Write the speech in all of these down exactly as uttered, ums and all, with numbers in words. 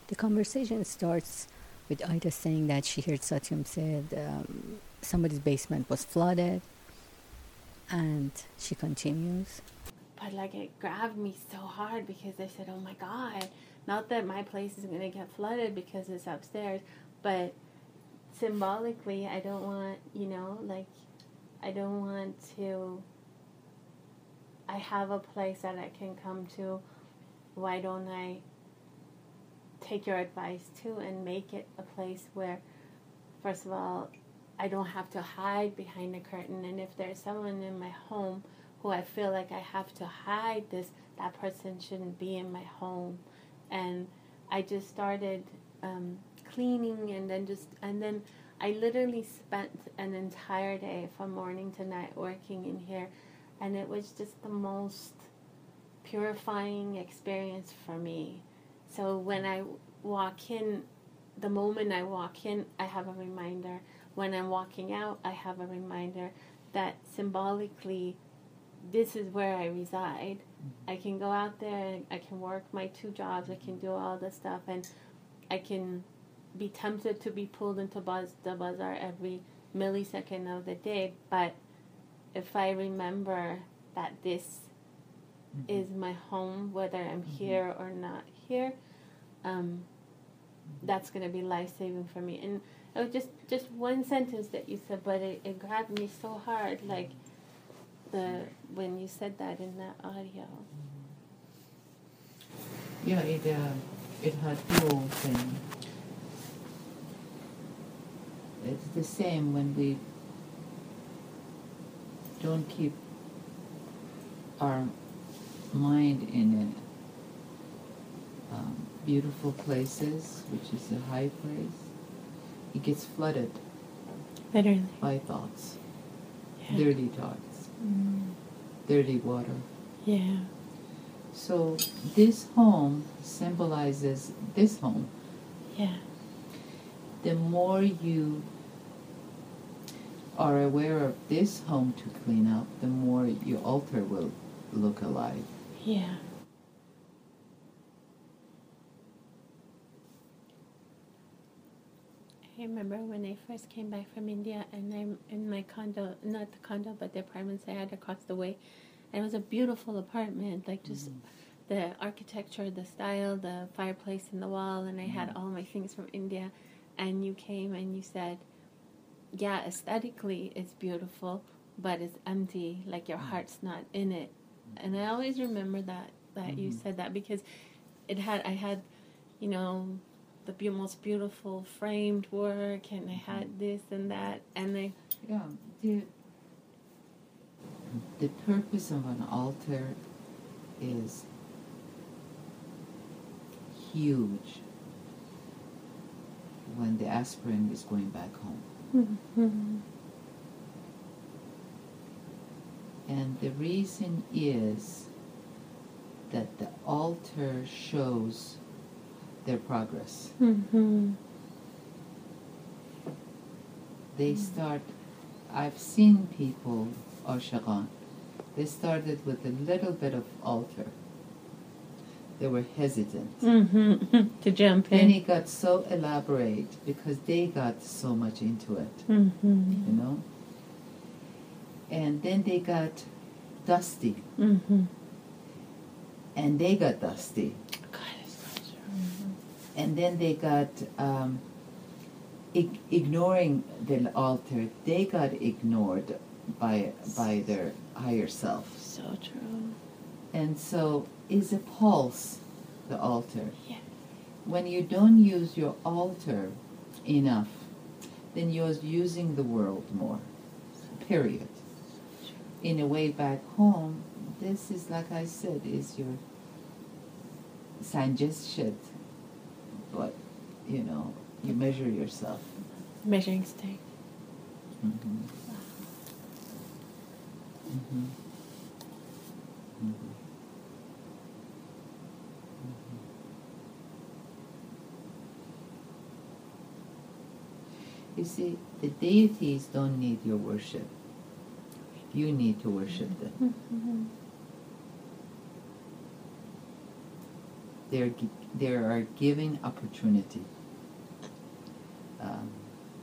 The conversation starts with Ida saying that she heard Satyam said um, somebody's basement was flooded, and she continues. But like it grabbed me so hard because I said, oh my God, not that my place is going to get flooded because it's upstairs, but symbolically, I don't want, you know, like, I don't want to, I have a place that I can come to. Why don't I take your advice too and make it a place where, first of all, I don't have to hide behind a curtain. And if there's someone in my home who I feel like I have to hide this, that person shouldn't be in my home. And I just started um, cleaning, and then just, and then I literally spent an entire day from morning to night working in here. And it was just the most purifying experience for me. So when I walk in, the moment I walk in, I have a reminder. When I'm walking out, I have a reminder that symbolically, this is where I reside. I can go out there, I can work my two jobs, I can do all this stuff, and I can be tempted to be pulled into buzz, the bazaar every millisecond of the day. But if I remember that this mm-hmm. is my home, whether I'm mm-hmm. here or not here, um, that's going to be life-saving for me. And it was just, just one sentence that you said, but it, it grabbed me so hard, like the when you said that in that audio. Yeah, it uh, it had two things. It's the same when we don't keep our mind in a, um, beautiful places, which is a high place. It gets flooded Literally. by thoughts, yeah. dirty thoughts, mm. dirty water. Yeah. So this home symbolizes this home. Yeah. The more you are aware of this home to clean up, the more your altar will look alive. Yeah. I remember when I first came back from India, and I'm in my condo, not the condo, but the apartments I had across the way. And it was a beautiful apartment, like just mm. the architecture, the style, the fireplace in the wall, and I mm. had all my things from India. And you came and you said, yeah, aesthetically it's beautiful, but it's empty, like your heart's not in it. And I always remember that, that mm-hmm. you said that, because it had, I had, you know, the be- most beautiful framed work, and I had this and that, and I... Yeah, the, the purpose of an altar is huge when the aspirant is going back home. Mm-hmm. And the reason is that the altar shows their progress. Mm-hmm. They start, I've seen people, Ashaqan, they started with a little bit of altar. They were hesitant mm-hmm. to jump in. Then it got so elaborate because they got so much into it, mm-hmm. you know. And then they got dusty, mm-hmm. and they got dusty. God, it's so true. And then they got um, ig- ignoring the altar. They got ignored by by their higher self. So true. And so is a pulse, the altar. Yeah. When you don't use your altar enough, then you're using the world more. Period. In a way, back home, this is, like I said, is your suggestion. But, you know, you measure yourself. Measuring stick. Mm-hmm. Mm-hmm. Mm-hmm. You see, the deities don't need your worship. You need to worship them. Mm-hmm. They're there are giving opportunity. Um,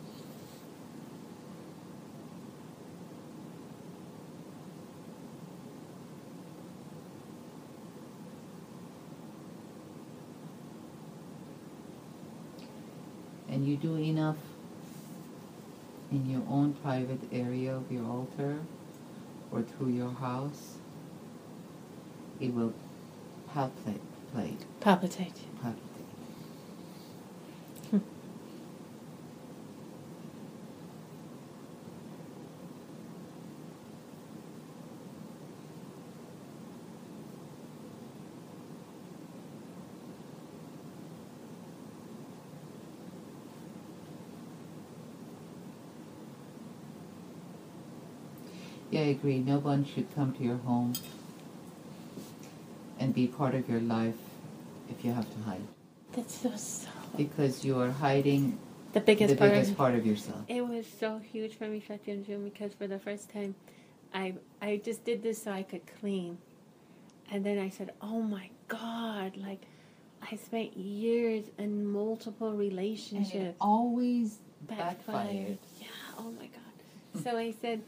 and you do enough in your own private area of your altar or through your house, it will palpate, play, Palpitate. palpitate. Yeah, I agree. No one should come to your home and be part of your life if you have to hide. That's so so. Because you are hiding The biggest the part biggest of part of yourself. it was so huge for me, Satyam June, because for the first time, I I just did this so I could clean, and then I said, "Oh my God!" Like, I spent years in multiple And it relationships. always Backfired. backfired. Yeah, oh my God. So I said,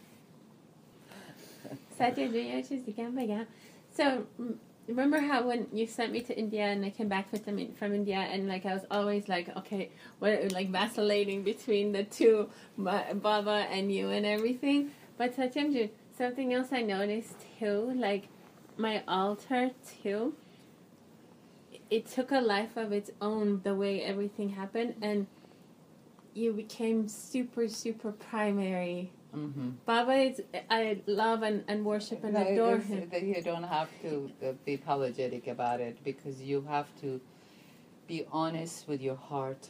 Satya, do you just again, again. So mm, remember how when you sent me to India and I came back with them in, from India and like I was always like, okay, what like vacillating between the two, my, Baba and you and everything. But Satyam, something else I noticed too, like my altar too. It took a life of its own the way everything happened, and you became super, super primary. Mm-hmm. Baba is, I love and, and worship and No, adore it's- him. that you don't have to uh, be apologetic about it, because you have to be honest with your heart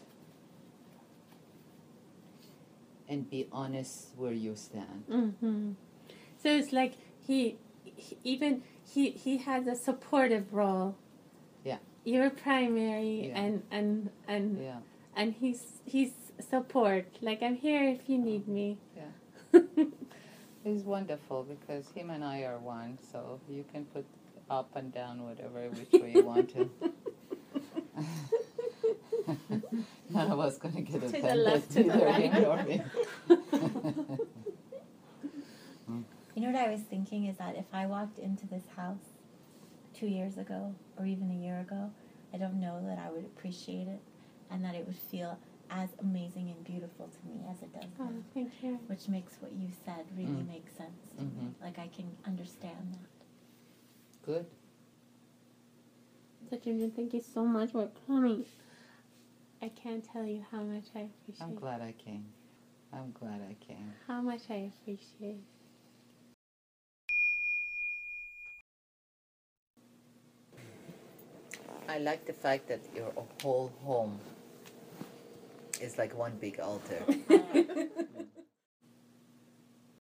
and be honest where you stand. hmm So it's like he, he even he he has a supportive role. Yeah. You're primary, Yeah. and and and Yeah. and he's he's support. Like, I'm here if you need me. Yeah. It's wonderful because him and I are one, so you can put up and down whatever which way you want to. None of us gonna get To the offended, left, to the neither right. him nor me. You know what I was thinking is that if I walked into this house two years ago or even a year ago, I don't know that I would appreciate it and that it would feel as amazing and beautiful to me as it does Oh, now. thank you. Which makes what you said really Mm. make sense to me. Mhm. Like I can understand that. Good. Satyam, thank you so much for coming. I can't tell you how much I appreciate. I'm glad I came. I'm glad I came. How much I appreciate. I like the fact that your whole home is like one big altar.